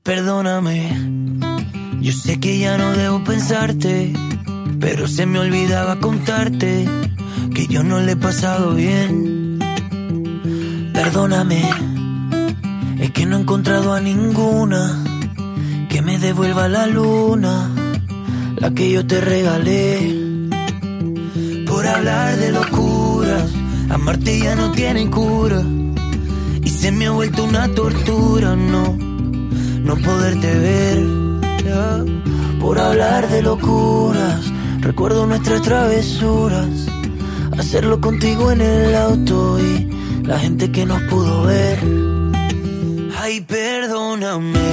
Perdóname, yo sé que ya no debo pensarte, pero se me olvidaba contarte que yo no le he pasado bien. Perdóname, es que no he encontrado a ninguna que me devuelva la luna, la que yo te regalé. Por hablar de locuras, amarte ya no tiene cura, y se me ha vuelto una tortura, no poderte ver. Por hablar de locuras, recuerdo nuestras travesuras, hacerlo contigo en el auto y la gente que nos pudo ver. Ay, perdóname,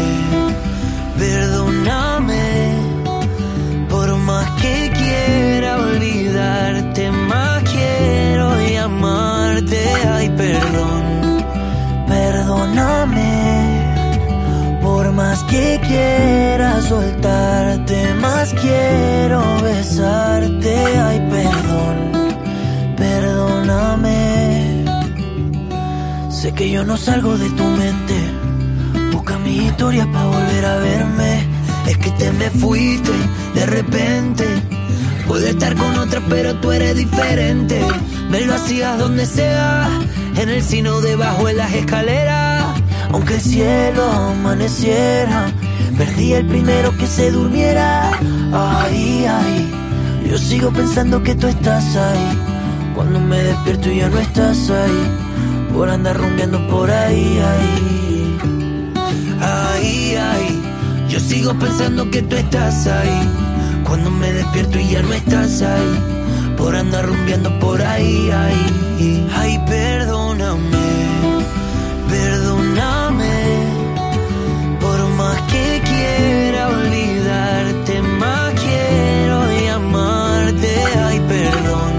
perdóname, por más que quiera olvidarte, más quiero llamarte. Ay, perdón, perdóname, por más que quiera soltarte, más quiero besarte. Ay, perdón, perdóname. Sé que yo no salgo de tu mente, busca mis historias pa' volver a verme. Es que te me fuiste de repente, puedo estar con otra pero tú eres diferente. Me lo hacías donde sea, en el cine o debajo de las escaleras. Aunque el cielo amaneciera, perdí el primero que se durmiera. Ay, ay, yo sigo pensando que tú estás ahí, cuando me despierto y ya no estás ahí, por andar rumbeando por ahí, ay. Ay, ay, yo sigo pensando que tú estás ahí, cuando me despierto y ya no estás ahí, por andar rumbeando por ahí, ay. Ay, perdóname, perdóname, por más que quiera olvidarte, más quiero llamarte. Ay, perdón,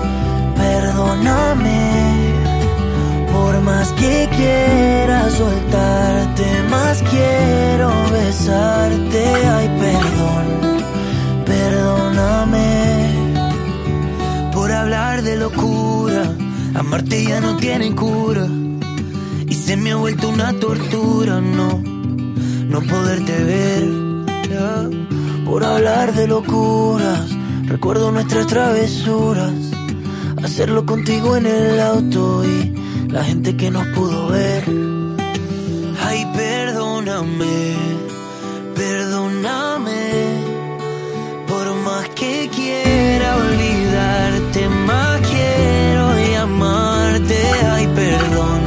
perdóname, por más que quiera soltarte, más quiero besarte. Ay, perdón, perdóname. Por hablar de locura, amarte ya no tiene cura, y se me ha vuelto una tortura, no poderte ver. Por hablar de locuras, recuerdo nuestras travesuras, hacerlo contigo en el auto y la gente que nos pudo ver. Ay, perdóname, perdóname, por más que quiera olvidarte, más quiero llamarte. Ay, perdón,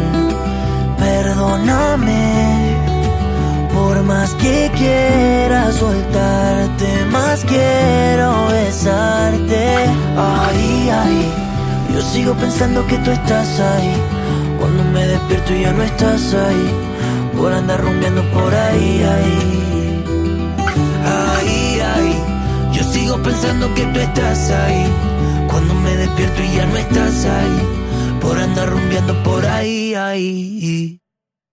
perdóname, por más que quiera soltarte, más quiero besarte. Ay, ay, yo sigo pensando que tú estás ahí, cuando me despierto y ya no estás ahí, por andar rumbeando por ahí, ay. Ay, ay, yo sigo pensando que tú estás ahí, cuando me despierto y ya no estás ahí, por andar rumbeando por ahí, ay.